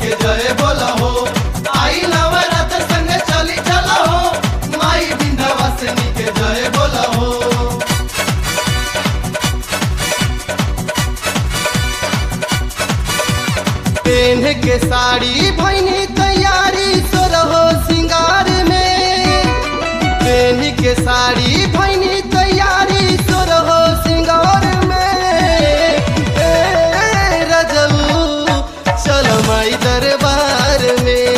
के जय बोला हो। आई नवरात्र संग चली चला हो, माई विंध्यवासिनी के जय बोला हो। पेन के साड़ी भैनी तैयारी सोरहो सिंगार में, पेन के साड़ी भैनी तैयारी सोरहो सिंगार में। रजऊ चल माई दरबार में,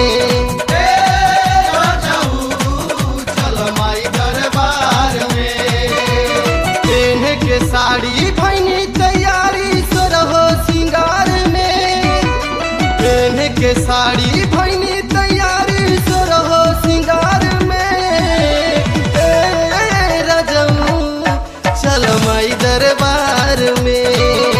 रजऊ चल माई दरबार में। पेन के साड़ी भैनी तैयारी सोरहो सिंगार में, पेन के साड़ी भैनी तैयारी सोरहो सिंगार में। रजऊ चल माई दरबार में,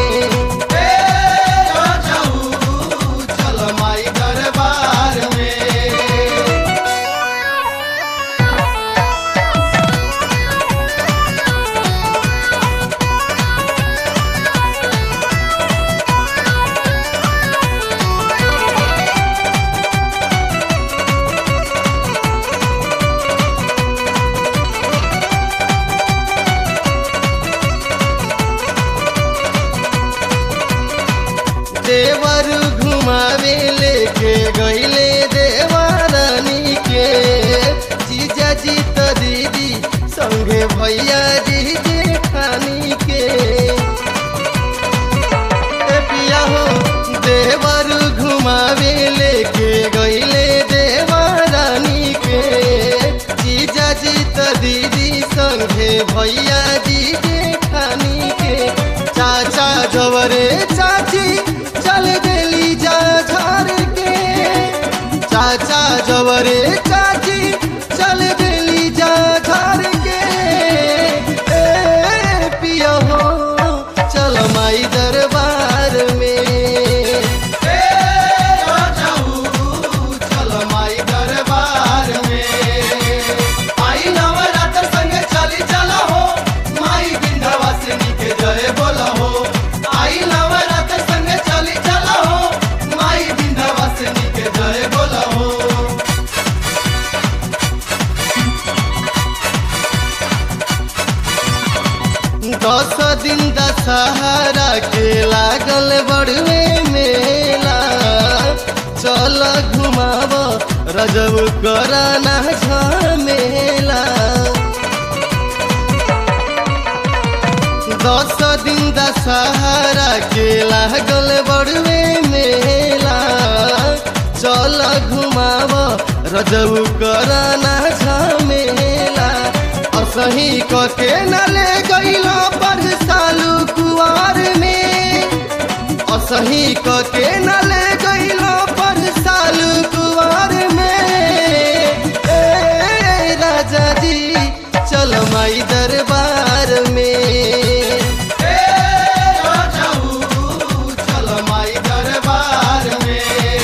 रजऊ चल माई दरबार में। देवर घुमावे लेके गईले देवारानी के, जीजा जी तो दीदी संगे भैया जी जेठानी के। पिया हो देवर घुमावे लेके गईले देवारानी के, जीजा जी तो दीदी संगे भैया जी जेठानी के। चाचा जवरे चाची चल देली जा झार के, चाचा जवरे चाची चल देली जा झार के। पिया हो चल माई दरबार में, चल माई दरबार में। आई नवरात्र संग चली चला हो, माई विंध्यवासिनी के जय बोला हो। आई नवरात्र संग चली चला हो, माई विंध्यवासिनी के जय बोला हो। 10 दिन दशहरा के लागल बड़वे मेला, चल घुमाव रजब कराना झमेला। 10 दिन दशहरा के लागल बड़वे मेला, चल घुमाव रजब कराना झमेला। असही कके न ले गईला पर सालू कुआर में, असही कके न ले गईला पर सालू कुआर में। राजा जी चल माई दरबार में, चल माई दरबार में।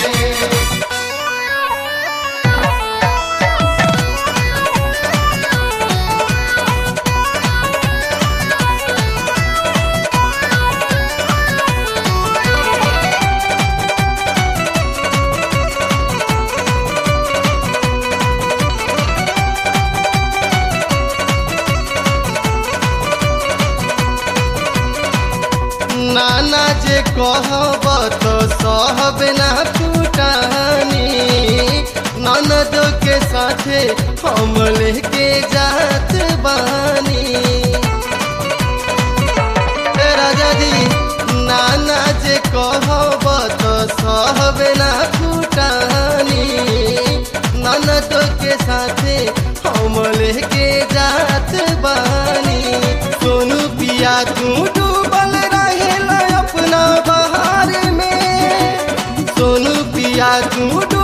नाना जे कहब तो सहब ना फुटानी, ननद के साथे हम लेके जात बानी। राजा जी नाना जे कहब तो सहब ना फुटानी, ननद के साथे हम लेके जात बानी। सोनू पिया तू डूबल रहेला अपना बहार में, सोनू पिया तू